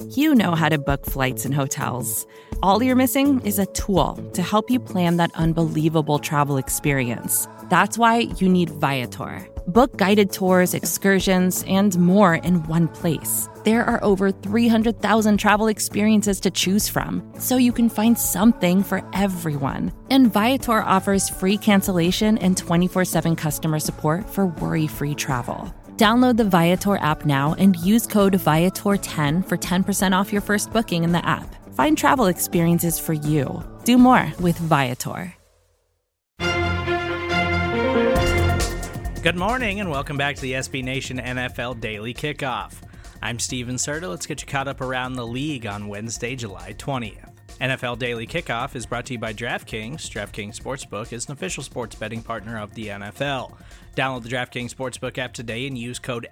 You know how to book flights and hotels. All you're missing is a tool to help you plan that unbelievable travel experience. That's why you need Viator. Book guided tours, excursions, and more in one place. There are over 300,000 travel experiences to choose from, so you can find something for everyone. And Viator offers free cancellation and 24/7 customer support for worry-free travel. Download the Viator app now and use code Viator10 for 10% off your first booking in the app. Find travel experiences for you. Do more with Viator. Good morning and welcome back to the SB Nation NFL Daily Kickoff. I'm Steven Serta. Let's get you caught up around the league on Wednesday, July 20th. NFL Daily Kickoff is brought to you by DraftKings. DraftKings Sportsbook is an official sports betting partner of the NFL. Download the DraftKings Sportsbook app today and use code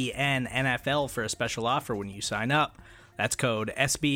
SBNNFL for a special offer when you sign up. That's code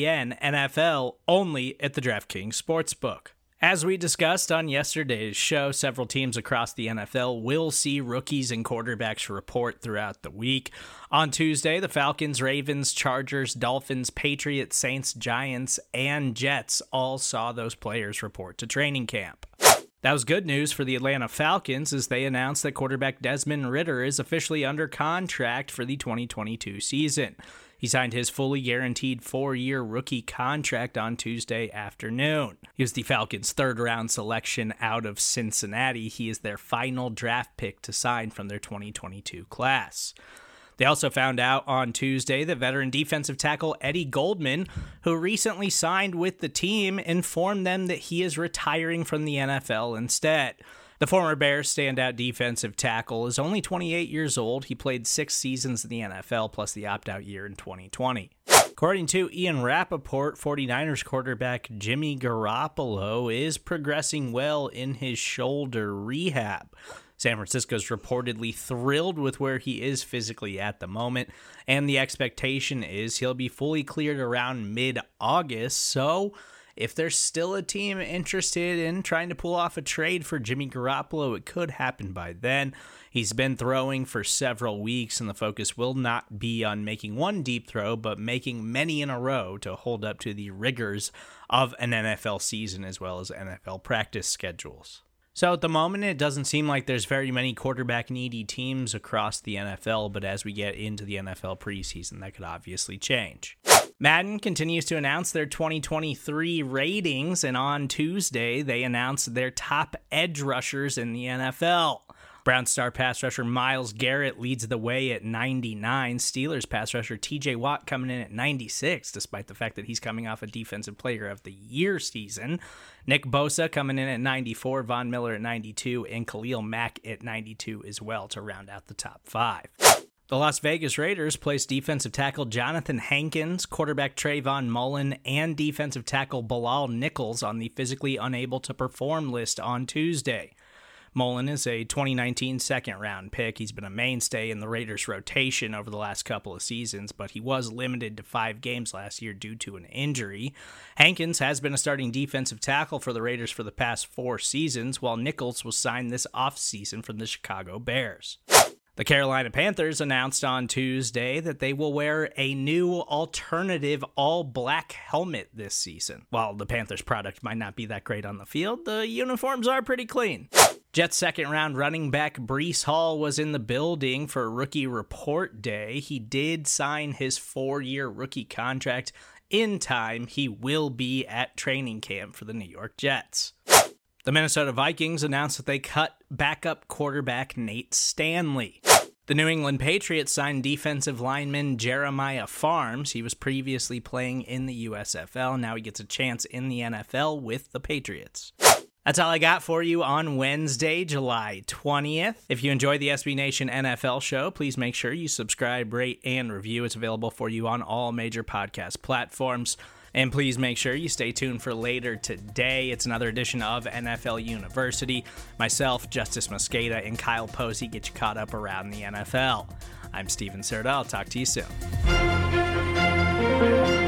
SBNNFL only at the DraftKings Sportsbook. As we discussed on yesterday's show, several teams across the NFL will see rookies and quarterbacks report throughout the week. On Tuesday, the Falcons, Ravens, Chargers, Dolphins, Patriots, Saints, Giants, and Jets all saw those players report to training camp. That was good news for the Atlanta Falcons as they announced that quarterback Desmond Ridder is officially under contract for the 2022 season. He signed his fully guaranteed 4-year rookie contract on Tuesday afternoon. He was the Falcons' third-round selection out of Cincinnati. He is their final draft pick to sign from their 2022 class. They also found out on Tuesday that veteran defensive tackle Eddie Goldman, who recently signed with the team, informed them that he is retiring from the NFL instead. The former Bears standout defensive tackle is only 28 years old. He played 6 seasons in the NFL, plus the opt-out year in 2020. According to Ian Rappaport, 49ers quarterback Jimmy Garoppolo is progressing well in his shoulder rehab. San Francisco's reportedly thrilled with where he is physically at the moment, and the expectation is he'll be fully cleared around mid-August, so if there's still a team interested in trying to pull off a trade for Jimmy Garoppolo, it could happen by then. He's been throwing for several weeks, and the focus will not be on making one deep throw, but making many in a row to hold up to the rigors of an NFL season as well as NFL practice schedules. So at the moment, it doesn't seem like there's very many quarterback-needy teams across the NFL, but as we get into the NFL preseason, that could obviously change. Madden continues to announce their 2023 ratings, and on Tuesday, they announced their top edge rushers in the NFL. Browns star pass rusher Myles Garrett leads the way at 99. Steelers pass rusher TJ Watt coming in at 96, despite the fact that he's coming off a Defensive Player of the Year season. Nick Bosa coming in at 94, Von Miller at 92, and Khalil Mack at 92 as well to round out the top 5. The Las Vegas Raiders placed defensive tackle Jonathan Hankins, quarterback Trayvon Mullen, and defensive tackle Bilal Nichols on the physically unable to perform list on Tuesday. Mullen is a 2019 second-round pick. He's been a mainstay in the Raiders' rotation over the last couple of seasons, but he was limited to 5 games last year due to an injury. Hankins has been a starting defensive tackle for the Raiders for the past 4 seasons, while Nichols was signed this offseason from the Chicago Bears. The Carolina Panthers announced on Tuesday that they will wear a new alternative all-black helmet this season. While the Panthers product might not be that great on the field, the uniforms are pretty clean. Jets second-round running back Breece Hall was in the building for Rookie Report Day. He did sign his 4-year rookie contract in time. He will be at training camp for the New York Jets. The Minnesota Vikings announced that they cut backup quarterback Nate Stanley. The New England Patriots signed defensive lineman Jeremiah Farms. He was previously playing in the USFL. Now he gets a chance in the NFL with the Patriots. That's all I got for you on Wednesday, July 20th. If you enjoy the SB Nation NFL show, please make sure you subscribe, rate, and review. It's available for you on all major podcast platforms. And please make sure you stay tuned for later today. It's another edition of NFL University. Myself, Justice Mosqueda, and Kyle Posey get you caught up around the NFL. I'm Steven Serta. I'll talk to you soon.